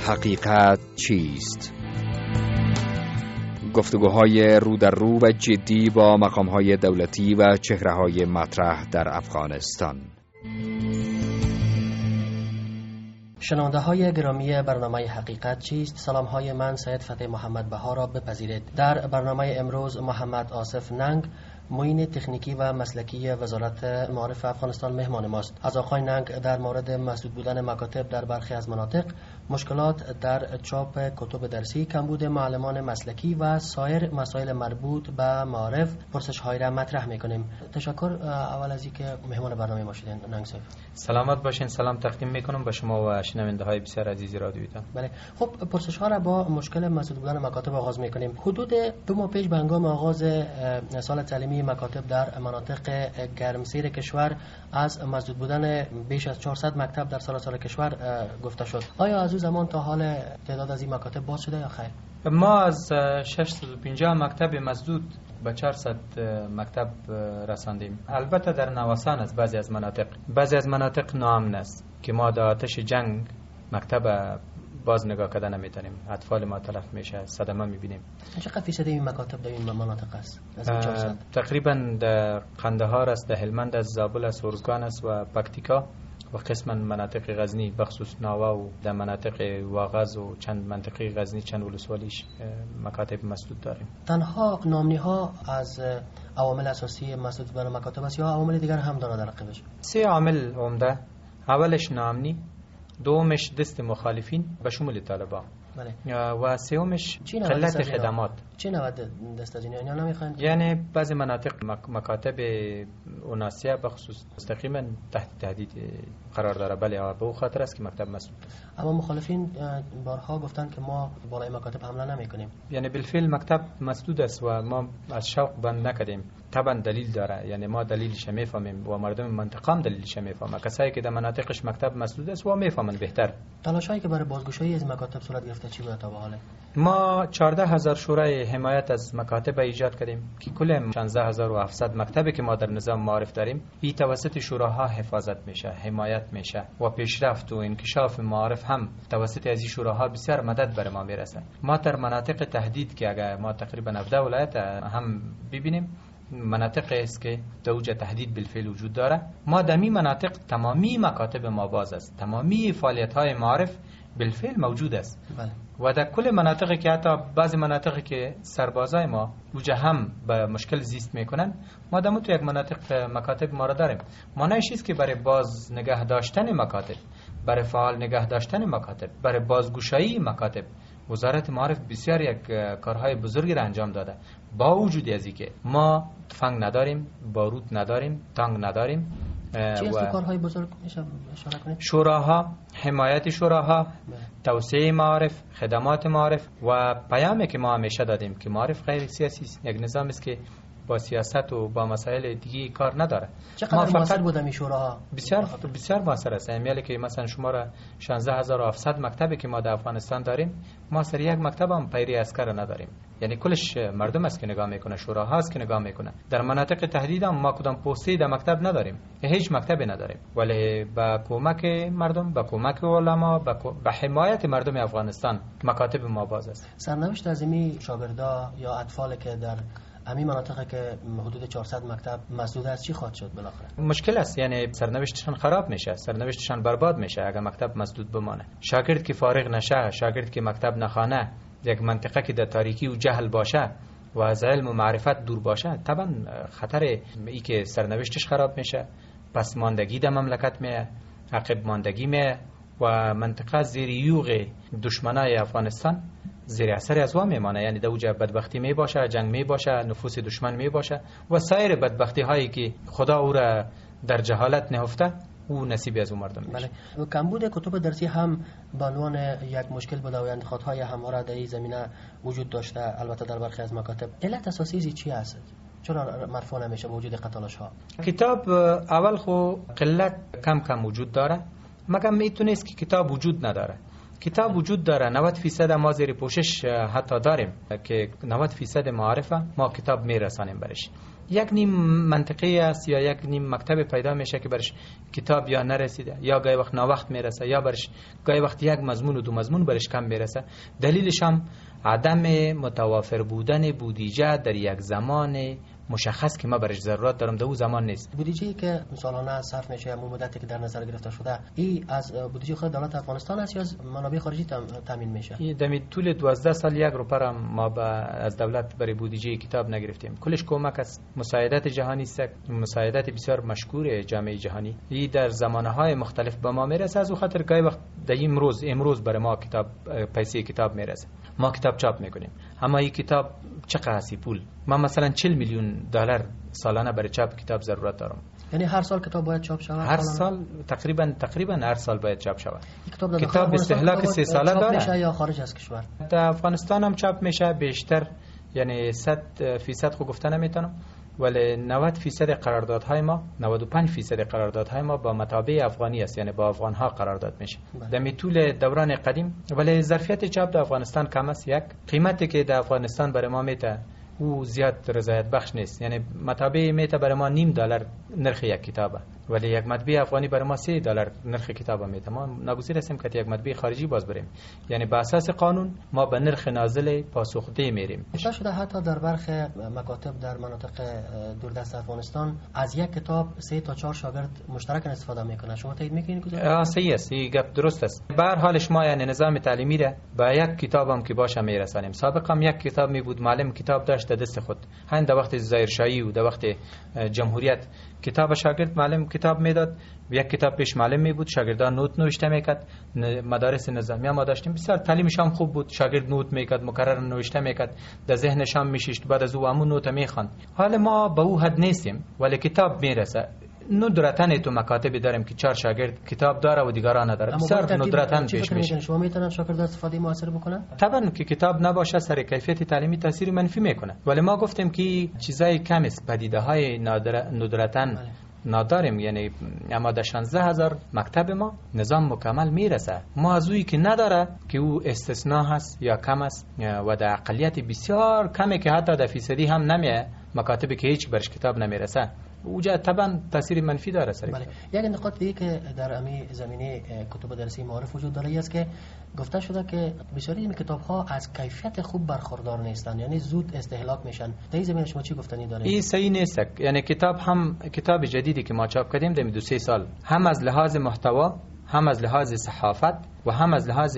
حقیقت چیست؟ گفتگوهای رو در رو و جدی با مقامهای دولتی و چهره‌های مطرح در افغانستان. شنونده های گرامی برنامه حقیقت چیست؟ سلام های من سید فتح محمد بها را بپذیرید. در برنامه امروز محمد آصف ننگ، معین تکنیکی و مسلکی وزارت معارف افغانستان مهمان ماست. از آقای ننگ در مورد مسدود بودن مکاتب در برخی از مناطق، مشکلات در چاپ کتب درسی، کمبود معلمان مسلکی و سایر مسائل مربوط به معارف پرسش‌هایی را مطرح می‌کنیم. تشکر اول از اینکه مهمان برنامه ما شدین ننگ صاحب. سلامت باشین. سلام تقدیم می‌کنم به شما و شنونده‌های بسیار عزیز رادیویتان. بله، خب پرسش‌ها را با مشکل مسدود بودن مکاتب آغاز می‌کنیم. حدود 2 ماه پیش به هنگام آغاز سال تعلیمی مکاتب در مناطق گرمسیر کشور از مسدود بودن بیش از 400 مکتب در سراسر کشور گفته شد. آیا از اون زمان تا حال تعداد از این مکاتب باز شده یا خیر؟ ما از 650 مکتب مسدود به 400 مکتب رساندیم. البته در نوسان است. بعضی از مناطق ناامن است که ما در آتش جنگ مکتب باز نگاه کردن نمیتونیم. اطفال ما تلف میشه، صدمه میبینیم. چقدر فیصد این مکاتب در این مناطق است؟ تقریبا در قندهار است، در هلمند است، زابل است، ارزگان است و پکتیکا و قسما مناطق غزنی بخصوص ناوا و در مناطق واغز و چند منطقه غزنی چند ولسوالیش مکاتب مسدود داریم. تنها ناامنی ها از عوامل اساسی مسدود بودن مکاتب است یا عوامل دیگر هم داره در رقبش؟ 3 عامل عمده. اولش ناامنی، دومش دست مخالفین به شمول طالبان، بله، و سومش قلت خدمات. چه نوع دست از اینا نمیخوان؟ یعنی بعضی مناطق مکاتب اوناسیه بخصوص مستقیما تحت تهدید قرار داره. بله، به او خاطر است که مکتب مسدود. اما مخالفین بارها گفتن که ما بالای مکاتب حمله نمیکنیم. یعنی بالفعل مکتب مسدود است و ما از شوق بند نکردیم. طبعا دلیل داره، یعنی ما دلیلش میفهمیم و مردم منطقه هم دلیلش میفهمه. کسایی که در مناطقش مکتب مسدود است و میفهمن بهتر. تلاشایی که برای بازگشایی از مکاتب صورت گرفته چی بوده تا به حال؟ ما 14000 شورای حمایت از مکاتب ایجاد کردیم که کل 16700 مکتبی که ما در نظام معارف داریم این توسط شوراها حفاظت میشه، حمایت میشه و پیشرفت و انکشاف معارف هم توسط از این شوراها بسیار مدد بر ما میرسه. ما در مناطق تهدید که اگر ما تقریبا 17 ولایت هم ببینیم، مناطق است که دوجه تهدید بالفعل وجود داره، ما در این مناطق تمامی مکاتب ما باز است، تمامی فعالیت های معارف بالفعل موجود است. بله. و در کل مناطقی که حتی بعضی مناطقی که سربازای ما وجه هم به مشکل زیست میکنن، ما در تو یک مناطق مکاتب ما را داریم. معنیش است که برای باز نگه داشتن مکاتب، برای فعال نگه داشتن مکاتب، برای بازگشایی مکاتب وزارت معارف بسیار یک کارهای بزرگی را انجام داده. با وجود از اینکه ما تفنگ نداریم، بارود نداریم، تانک نداریم، چی است کارهای بزرگ میشه اشاره کنید؟ شوراها، حمایت شوراها، توسعه معارف، خدمات معارف و پیامی که ما همیشه دادیم که معارف غیر سیاسی است، یک نظام است که با سیاست و با مسائل دیگه کار نداره. چقدر موثر بودن این شوراها؟ بسیار موثر است. یعنی که مثلا شماره 16700 مکتبی که ما در افغانستان داریم، ما سر یک مکتب هم پیری عسکر نداریم. یعنی کلش مردم است که نگاه میکنه، شوراها است که نگاه میکنه. در مناطق تهدید هم ما کدام پستی در مکتب نداریم، هیچ مکتبی نداریم، ولی با کمک مردم، با کمک علما، با حمایت مردم افغانستان مکاتب ما باز است. سرنوشت از این شاگردا یا اطفال که در همین مناطقی که حدود 400 مکتب مسدود است چی خواهد شد بالاخره؟ مشکل است. یعنی سرنوشتشان خراب میشه، سرنوشتشان برباد میشه اگر مکتب مسدود بمانه. شاگرد که فارغ نشه، شاگرد که مکتب نخوانه، یک منطقه که در تاریکی و جهل باشه و از علم و معرفت دور باشه، طبعا خطر ای که سرنوشتش خراب میشه، پس ماندگی در مملکت میه، عقب ماندگی میه و منطقه زیر یوغ دشمنای افغانستان زیر اثر از وام میمانه. یعنی دوجه بدبختی می باشه، جنگ می باشه، نفوس دشمن می باشه و سایر بدبختی هایی که خدا او را در جهالت نهفته او نصیب از اون مردم میشه. بله. کمبود کتب درسی هم به عنوان یک مشکل بوده و انتقادهای همواره در این زمینه وجود داشته. البته در برخی از مکاتب علت اساسی چی است؟ چرا مرفوع نمیشه با وجود قطالش ها؟ کتاب اول خو قلت کم وجود داره، مگر میتونست که کتاب وجود نداره. کتاب وجود داره، 90% ما زیر پوشش حتی داریم که 90% معارفه ما کتاب میرسانیم برش. یک نیم منطقی است یا یک نیم مکتب پیدا میشه که برش کتاب یا نرسیده یا گاهی وقت ناوقت میرسه یا برش گاهی وقت یک مضمون و دو مضمون برش کم میرسه. دلیلش هم عدم متوافر بودن بودجه در یک زمان مشخص که ما برش ضرورت دارم در اون زمان نیست. بودجه‌ای که سالانه صرف میشه همون مدتی که در نظر گرفته شده این از بودجه خود دولت افغانستان است یا از منابع خارجی تامین میشه؟ این در طول 12 سال یک روپه ما از دولت برای بودجه کتاب نگرفتیم. کلش کمک است مساعدت جهانی است، مساعدت بسیار مشکور جامعه جهانی. این در زمانه‌های مختلف به ما میرسه، از خاطر گاهی وقت در امروز برای ما کتاب پیسه کتاب میرسه، ما کتاب چاپ میکنیم، اما این کتاب چقدر هستی پول؟ من مثلا 40 میلیون دلار سالانه برای چاپ کتاب ضرورت دارم. یعنی هر سال کتاب باید چاپ شود؟ هر سال تقریبا هر سال باید چاپ شود. کتاب استهلاک 3 ساله داره. میشه یا خارج از کشور؟ در افغانستان هم چاپ میشه بیشتر، یعنی 100% خو گفته نمیتونم، ولی 90% قراردادهای ما 95% قراردادهای ما با مطابع افغانی است، یعنی با افغان ها قرارداد میشه. در طول دوران قدیم ولی ظرفیت چاپ در افغانستان کم است. یک قیمتی که در افغانستان برای ما میته او زیاد رضایت بخش نیست، یعنی مطابع میته برای ما $0.5 نرخ یک کتابه، ولی یک مطبع افغانی برای ما $3 نرخ کتابه میته. ما ناگزیر هستیم که یک مطبع خارجی باز بریم، یعنی به اساس قانون ما به نرخ نازل پاسخده میریم. گفته شده حتی در برخی مکاتب در مناطق دوردست افغانستان از یک کتاب 3 تا 4 شاگرد مشترک استفاده میکنه. شما تایید میکنید؟ صحیح است، این گپ درست است. به هر حال ما یعنی نظام تعلیمی را با یک کتابم که باشه میرسانیم. سابقا یک کتاب می بود، معلم کتاب داشت دست خود، همین در وقت ظاهرشاهی و در وقت جمهوریت کتاب شاگرد معلم کتاب میداد، یک کتاب پیش معلم می بود، شاگردان نوت نوشته میکرد. مدارس نظامی ما داشتیم بسیار تعلیمش هم خوب بود، شاگرد نوت میکرد، مکرر نوشته میکرد، در ذهنش هم میشیشت، بعد از او همون نوت میخواند. حالا ما به او حد نیستیم ولی کتاب میرسه. ندرتاً تو مکاتبی داریم که 4 شاگرد کتاب داره و دیگران نداره، بسیار ندرتاً پیش میشه. شما میتونن شاگردان استفاده موثر بکنن؟ طبعا که کتاب نباشه سر کیفیت تعلیمی تاثیر منفی میکنه، ولی ما گفتیم که چیزای کم است، پدیده‌های ندرتاً نداریم، یعنی اما در 16,000 مکتب ما نظام مکمل میرسه. ما از اویی که نداره که او استثناء هست یا کم است و در اقلیت بسیار کمی که حتی در فیصدی هم نمیه، مکاتبی که هیچ برش کتاب نمیرسه، اوجا طبعا تاثیر منفی داره سر. بله. یک نکات دیگه که در امی زمینه کتب درسی معارف وجود داره است که گفته شده که بسیاری این کتاب ها از کیفیت خوب برخوردار نیستن، یعنی زود استهلاک میشن. در این زمینه شما چی گفتنی دارید؟ این صحیح نیست. یعنی کتاب جدیدی که ما چاپ کردیم در 2-3 سال، هم از لحاظ محتوا، هم از لحاظ صحافت و هم از لحاظ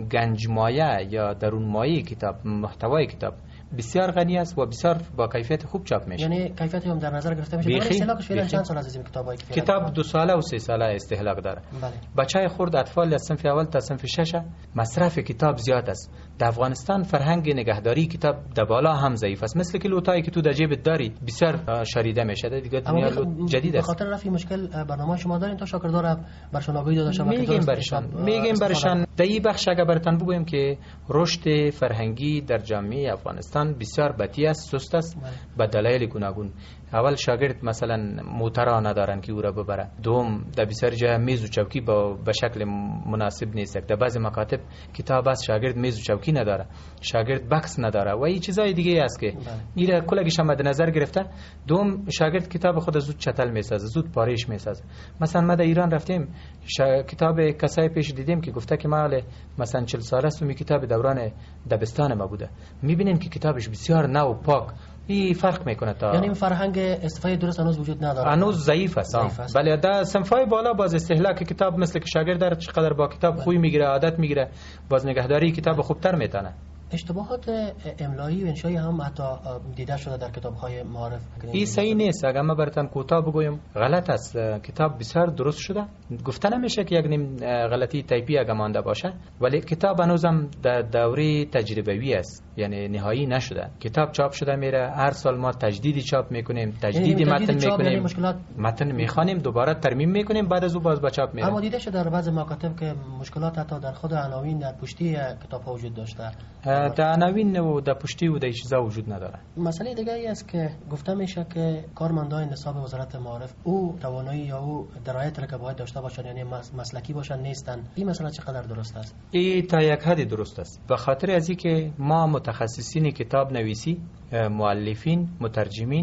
گنجمایه یا درونمایه کتاب، محتوای کتاب بسیار غنی است و بسیار با کیفیت خوب چاپ میشه. یعنی کیفیت هم در نظر گرفته میشه. استهلاکش فعلا چند سال از این کتابایی که کتاب 2 ساله و 3 ساله استهلاک داره. بله. بچهای خرد اطفال از صنف اول تا صنف 6 مصرف کتاب زیاد است. در افغانستان فرهنگ نگهداری کتاب در بالا هم ضعیف است، مثل که لوتایی که تو در جیبت داری بسیار شریده میشه. دیگه دنیا جدید است. به خاطر رفع مشکل برنامه شما دارین تا شاگردان برشون آگاهی داده شود؟ میگیم برشان در این بخش اگر برتن بگویم که رشد فرهنگی در جامعه افغانستان بسیار بطیء است، سست است به دلایل گوناگون. اول شاگرد مثلا موترا ندارن که او را ببره، دوم در بسیار جای میز و چوکی به شکل مناسب نیست، در بعضی مکاتب کتاب است شاگرد میز و چوکی نداره، شاگرد بکس نداره و این چیزای دیگه است که ایره کلگیش هم مد نظر گرفته. دوم شاگرد کتاب خود زود چتل میسازه، زود پاریش میسازه. مثلا ما در ایران رفتیم کتاب کسای پیش دیدیم که گفته که ما مثلا 40 ساله است و می کتاب دوران دبستان ما بوده، میبینیم که کتابش بسیار نو و پاک. این فرق میکنه تا یعنی این فرهنگ استفاده درست هنوز وجود نداره، هنوز ضعیف است. بله در صنفای بالا باز استهلاک کتاب مثل که شاگرد در چقدر با کتاب خوی میگیره، عادت میگیره، باز نگهداری کتاب خوبتر میتونه. اشتباهات املایی و انشایی هم حتی دیده شده در کتاب‌های معارف. این صحیح نیست. اگر ما براتون کوتاه بگویم غلط است. کتاب بسیار درست شده، گفته نمیشه که یک نیم غلطی تایپی اگر مانده باشه، ولی کتاب هنوزم در دوره تجربوی است، یعنی نهایی نشده. کتاب چاپ شده میره، هر سال ما تجدیدی چاپ میکنیم، تجدید متن میکنیم، متن میخوانیم، دوباره ترمیم میکنیم، بعد از اون باز به چاپ میره. اما دیده شده در بعضی مکاتب که مشکلات حتی در خود عناوین در پشتی کتاب‌ها وجود داشته. در عناوین و در پشتی و در چیزا وجود نداره. مسئله دیگه ای است که گفته میشه که کارمندان نصاب وزارت معارف او توانایی یا او درایت را که باید داشته باشن، یعنی مسلکی باشن، نیستن. این مسئله چقدر درست است؟ این تا یک حدی درست است، به خاطر از اینکه ما متخصصین کتاب نویسی، مؤلفین، مترجمین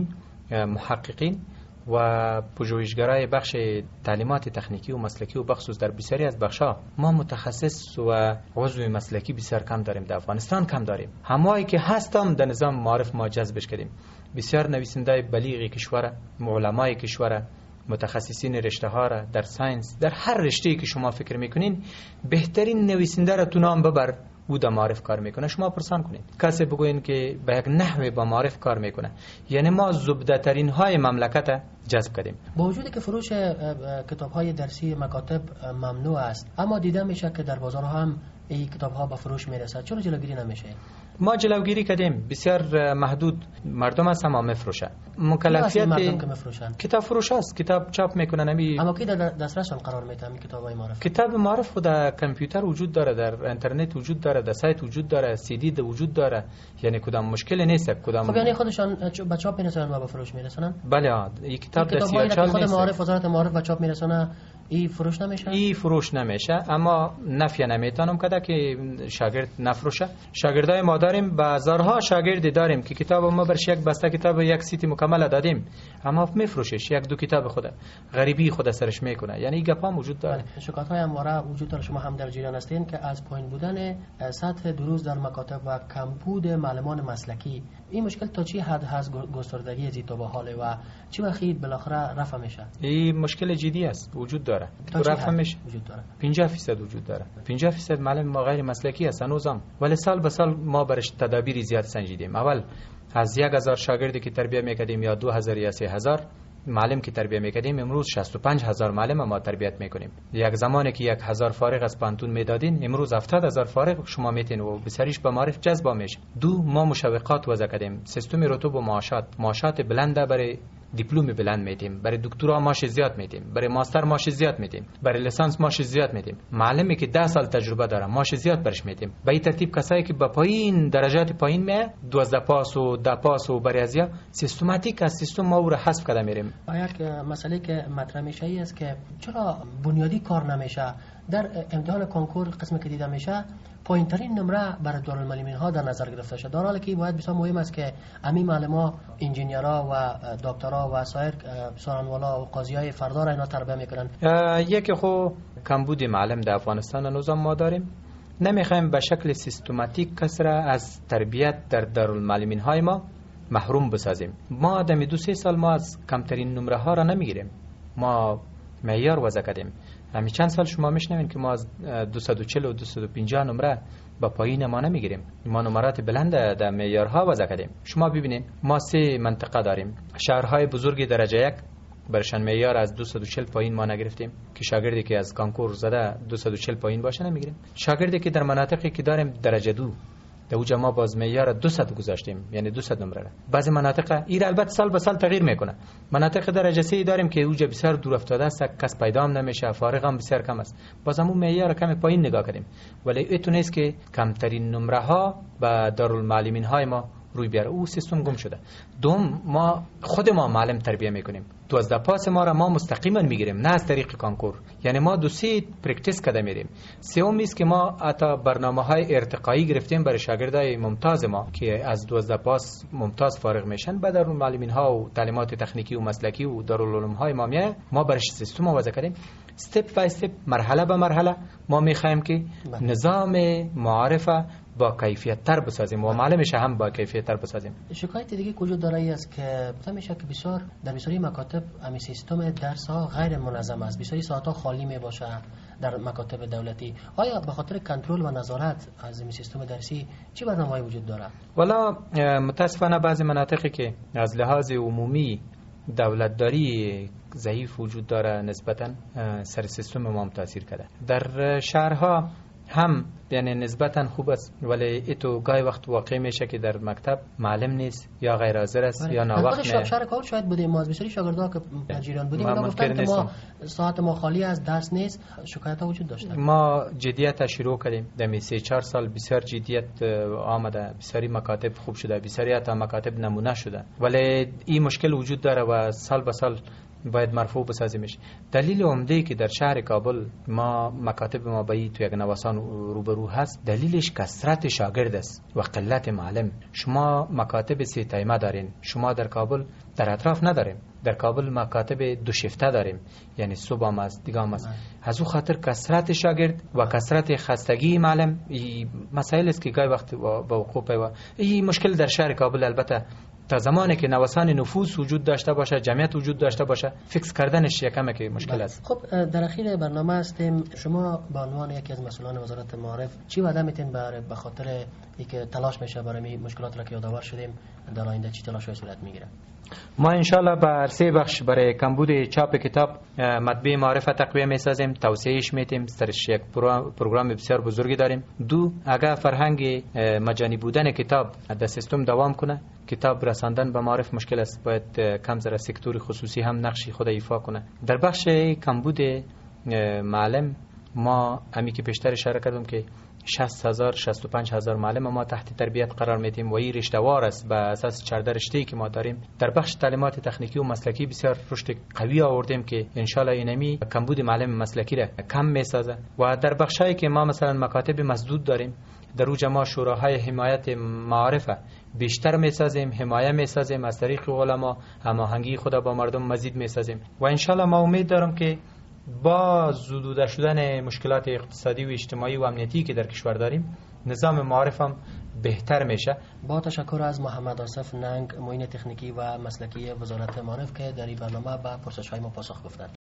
محققین و پژوهشگرای بخش تعلیمات تکنیکی و مسلکی و بخصوص در بسیاری از بخش‌ها ما متخصص و عضو مسلکی بسیار کم داریم. در افغانستان کم داریم. همایی که هستم در نظام معارف ما جذبش کردیم. بسیار نویسنده بلیغ کشور، علمای کشور، متخصصین رشته ها را در ساینس، در هر رشته‌ای که شما فکر میکنین بهترین نویسنده را تو نام ببر او در معارف کار میکنه. شما پرسان کنید کسی بگوین که به یک نحوه با معارف کار میکنه. یعنی ما زبده ترین های مملکت جذب کردیم. با وجودی که فروش کتاب های درسی مکاتب ممنوع است، اما دیده میشه که در بازار هم این کتاب ها به فروش میرسد. چرا جلوگیری نمیشه؟ ما جلوگیری کردیم. بسیار محدود مردم است اما میفروشه. مکلفیت مردم که میفروشن کتاب فروش است، کتاب چاپ میکنن. اما کی در دسترسشون قرار میده این کتابای معرف؟ کتاب معرف خود در کامپیوتر وجود داره، در اینترنت وجود داره، در سایت وجود داره، سی دی وجود داره. یعنی کدام مشکل نیست. کدام خب یعنی خودشان به چاپ میرسونن و به فروش میرسونن؟ بله. این کتاب در سیاچال خود معرف وزارت معرف به چاپ میرسونه. ای فروش نمیشه؟ ای فروش نمیشه، اما نفی نمیتونم کده که شاگرد نفروشه. شاگردای ما داریم، بازارها شاگردی داریم که کتاب ما برش یک بسته کتاب یک سیتی مکمل دادیم اما میفروشش یک دو کتاب خود غریبی خود سرش میکنه. یعنی گپا وجود داره. شکایت‌های همواره وجود داره. شما هم در جریان هستین که از پایین بودن سطح دروس در مکاتب و کمبود معلمان مسلکی، این مشکل تا چی حد هست گستردگی از تو به حال و چه وقتی بالاخره رفع میشه؟ این مشکل جدی است، وجود داره. رفع میشه. وجود داره. 50% وجود داره. 50% معلم ما غیر مسلکی است هنوزم، ولی سال به سال ما برش تدابیر زیاد سنجیدیم. اول از 1000 شاگردی که تربیت میکردیم یا 2000 یا 3000 معلم که تربیت میکردیم، امروز 65000 معلم ما تربیت میکنیم. یک زمانی که 1000 فارغ از پانتون میدادین، امروز 70000 فارغ شما میتین و بسیاریش به معرف جذب میشه. دو، ما مشوقات وضع کردیم. سیستم رتب و معاشات بلند برای دیپلم بلند میدیم، برای دکترا ماش زیاد میدیم، برای ماستر ماش زیاد میدیم، برای لیسانس ماش زیاد میدیم. معلمی که 10 سال تجربه داره ماش زیاد برش میدیم. به این ترتیب کسایی که با پایین درجات پایین میه 12 پاس و 10 پاس و برای ازیا سیستماتیک از سیستم ما رو حذف کرده میریم. یک مسئله که مطرح میشه ای است که چرا بنیادی کار نمیشه؟ در امتحان کنکور قسمی که دیده میشه پایینترین نمره برای دارالمعلمین ها در نظر گرفته شده، در حالی که باید بسیار مهم است که امی معلما، انجینیرها و دکترا و سایر سخنوالا و قاضیای فردا را اینا تربیت میکنن. یکی خو کمبود معلم در افغانستان هنوز ما داریم. نمیخوایم به شکل سیستماتیک کس را از تربیت در دارالمعلمین های ما محروم بسازیم. ما در 2-3 سال ما از کمترین نمره ها را نمیگیریم. ما معیار وضع کردیم. همین چند سال شما میشنوین که ما از 240 و 250 نمره با پایین ما نمیگیریم. ما نمرات بلند در معیارها وضع کردیم. شما ببینید ما 3 منطقه داریم. شهرهای بزرگ درجه 1 برشان معیار از 240 پایین ما نگرفتیم که شاگردی که از کانکور زده 240 پایین باشه نمیگیریم. شاگردی که در مناطقی که داریم درجه 2 در اوجا ما باز معیار 200 گذاشتیم، یعنی 200 نمره را. بعضی مناطق این البته سال به سال تغییر میکنه. مناطق درجه 3 داریم که اوجا بسیار دور افتاده است، کس پیدا هم نمیشه، فارغ هم بسیار کم است. باز همون معیار کمی پایین نگاه کردیم، ولی ایتون است که کمترین نمره ها به دارالمعلمین های ما روی بیاره. او سیستم گم شده. دوم، ما خود ما معلم تربیت میکنیم. 12 پاس ما را ما مستقیما میگیریم، نه از طریق کانکور. یعنی ما 2-3 پرکتیس کرده میریم. سوم است که ما حتی برنامه‌های ارتقایی گرفتیم برای شاگردای ممتاز ما که از 12 پاس ممتاز فارغ میشن، بعد دارالمعلمین ها و تعلیمات تکنیکی و مسلکی و دارالعلوم های ما میاد. ما برش سیستم وضع کردیم. استپ بای استپ، مرحله به مرحله ما میخوایم که نظام معارفه با کیفیت تر بسازیم و معلمش هم با کیفیت تر بسازیم. شکایت دیگه وجود داره ای است که مثلا میشه که بسیار در بسیاری مکاتب همین سیستم درس ها غیر منظم است. بسیاری ساعت ها خالی می باشه در مکاتب دولتی. آیا به خاطر کنترل و نظارت از این سیستم درسی چه برنامه‌ای وجود داره؟ والا متاسفانه بعضی مناطقی که از لحاظ عمومی دولتداری ضعیف وجود داره نسبتاً سر سیستم ما هم تاثیر کرده. در شهرها هم یعنی نسبتاً خوب است، ولی ایتو گاهی وقت واقع میشه که در مکتب معلم نیست یا غیر حاضر است یا ناوقت. شهر کار شاید بودیم ما از بسیاری شاگردها که جریان بودیم اینا گفتن که ما ساعت ما خالی از درس نیست. شکایت ها وجود داشته. ما جدیت شروع کردیم در 3-4 سال. بسیار جدیت آمده، بسیاری مکاتب خوب شده، بسیاری تا مکاتب نمونه شده، ولی این مشکل وجود داره و سال به سال باید مرفوع بسازیمش. دلیل عمده که در شهر کابل ما مکاتب مابعی تو یک نوسان روبرو هست، دلیلش کثرت شاگرد است و قلت معلم. شما مکاتب 3 تایمه دارین، شما در کابل در اطراف نداریم. در کابل مکاتب 2 شیفته داریم، یعنی صبح هم است دیگه هم است. از او خاطر کثرت شاگرد و کثرت خستگی معلم مسائل است که گاهی وقت با وقوع پیوند. این مشکل در شهر کابل البته تا زمانی که نوسان نفوس وجود داشته باشه، جمعیت وجود داشته باشه، فیکس کردنش یکم که مشکل است. خب در اخیر برنامه هستیم، شما به عنوان یکی از مسئولان وزارت معارف چی وعده میتین به خاطر اینکه تلاش میشه برای مشکلات را که یادآور شدیم در آینده چی تلاش‌های صورت میگیره؟ ما انشالله بر 3 بخش برای کمبود چاپ کتاب مطبع معارف تقویه میسازیم، توسعهش میتیم، سرش یک پروگرام بسیار بزرگی داریم. 2 اگر فرهنگ مجانی بودن کتاب در سیستم دوام کنه، کتاب رساندن به معارف مشکل است، باید کم ذره سکتور خصوصی هم نقشی خود ایفا کنه. در بخش کمبود معلم ما امی که پیشتر اشاره کردم که 60,000 65,000 معلم ما تحت تربیت قرار میدیم و این رشته‌وار است به اساس 14 رشته‌ای که ما داریم. در بخش تعلیمات تکنیکی و مسلکی بسیار رشد قوی آوردیم که ان شاء الله اینمی کمبود معلم مسلکی را کم میسازه. و در بخشایی که ما مثلا مکاتب مسدود داریم، در اوج ما شوراهای حمایت معارف بیشتر میسازیم، حمایت میسازیم، از طریق علما هماهنگی خود با مردم مزید میسازیم و ان شاء الله ما امید دارم که با زدوده شدن مشکلات اقتصادی و اجتماعی و امنیتی که در کشور داریم، نظام معارف هم بهتر میشه. با تشکر از محمد آصف ننگ، معین تکنیکی و مسلکی وزارت معارف که در این برنامه به پرسش‌های ما پاسخ گفتند.